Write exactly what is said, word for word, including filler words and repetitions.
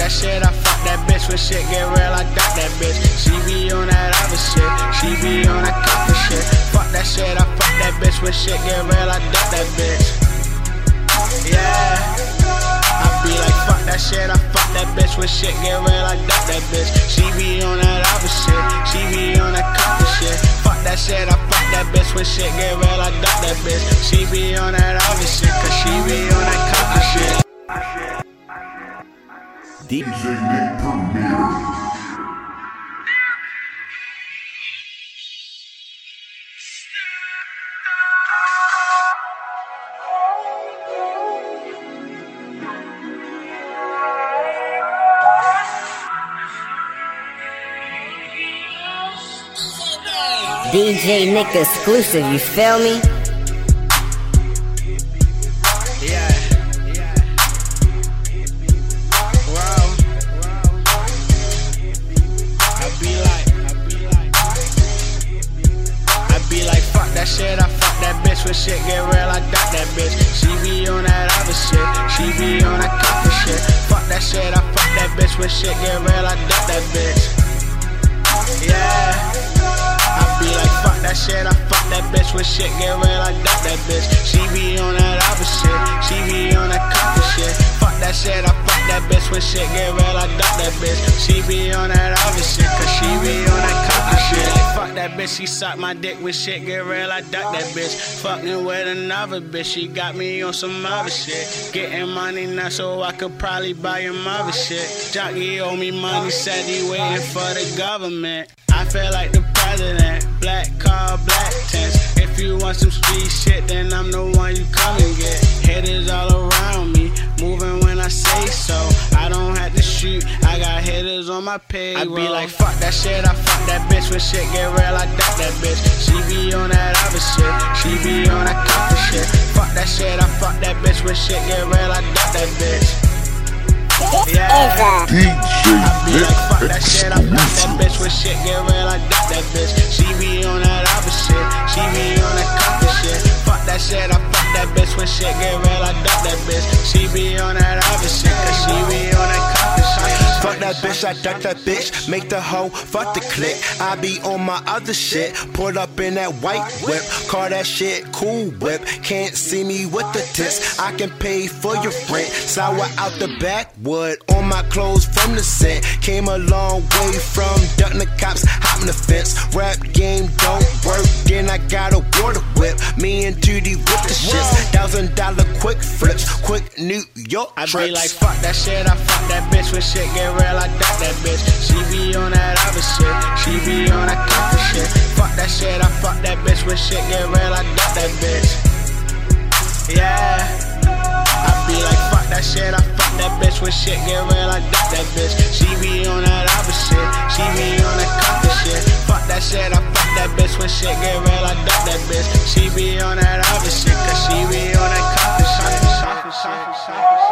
that shit, I fuck that bitch. When shit get real, I duck that bitch. She be on that other shit, she be on that copper shit. Fuck that shit, I fuck that bitch. When shit get real, I duck that bitch. Yeah, I be like, fuck that shit, I fuck that bitch. When shit get real, I duck that bitch. She be on that other shit, she be on that copper shit. Fuck that shit, I fuck that bitch. When shit get real, I duck that bitch. She be on that other shit, cause she be on that copper shit. D J Nick Premier. D J Nick exclusive, you feel me? Yeah, yeah. Wow, wow. I be like, I be like, I be like, fuck that shit, I fuck that bitch. When shit get real, I duck that bitch. She be on that other shit, she be on that copper shit. Fuck that shit, I fuck that bitch. When shit get real, I duck that bitch. Yeah. I be like, fuck that shit, I fuck that bitch. When shit get real, I duck that bitch. She be on that other shit, she be on that copper shit. Fuck that shit, I fuck that bitch. When shit get real, I duck that bitch. She be on that other shit, cause she be on that copper shit. Like, fuck that bitch, she suck my dick. When shit get real, I duck that bitch. Fucking with another bitch, she got me on some other shit. Getting money now so I could probably buy him other shit. Jockey owe me money, said he waiting for the government. I feel like the president, black car, black tents. If you want some street shit, then I'm the one you come and get. Hitters all around me, moving when I say so. I don't have to shoot, I got hitters on my payroll. I be like, fuck that shit, I fuck that bitch. When shit get real, I duck that bitch. She be on that other shit, she be on that copper shit. Fuck that shit, I fuck that bitch. When shit get real, I duck that bitch. Yeah, I be like, fuck that shit, I fuck that bitch. When shit get real, I duck that bitch. She be on that other shit, she be on that copper shit. Fuck that shit, I fuck that bitch. When shit get real, I duck that bitch. She be on that other shit, cause she be on that copper shit. Fuck that bitch, I duck that bitch. Make the hoe, fuck the click. I be on my other shit. Pulled up in that white whip. Call that shit Cool Whip. Can't see me with the tits. I can pay for your rent. Sour out the backwood. On my clothes from the set. Came a long way from ducking the cops, hopping the fence. Rap game don't work. Then I got a water whip. Me and Judy with the shits. Thousand dollar quick flips. Quick New York trips. I be like, fuck that shit, I fuck that bitch. When shit get real, I duck that bitch. She be on that other shit, she be on that copper shit. Fuck that shit, I fuck that bitch. When shit get real, I duck that bitch. Yeah, I be like, fuck that shit, I fuck that bitch. When shit get real, I duck that bitch. She be on that other shit, she be on that copper shit. Fuck that shit, I fuck that bitch. When shit get real, I duck that bitch. She be on that other shit, cause she be on that copper shit.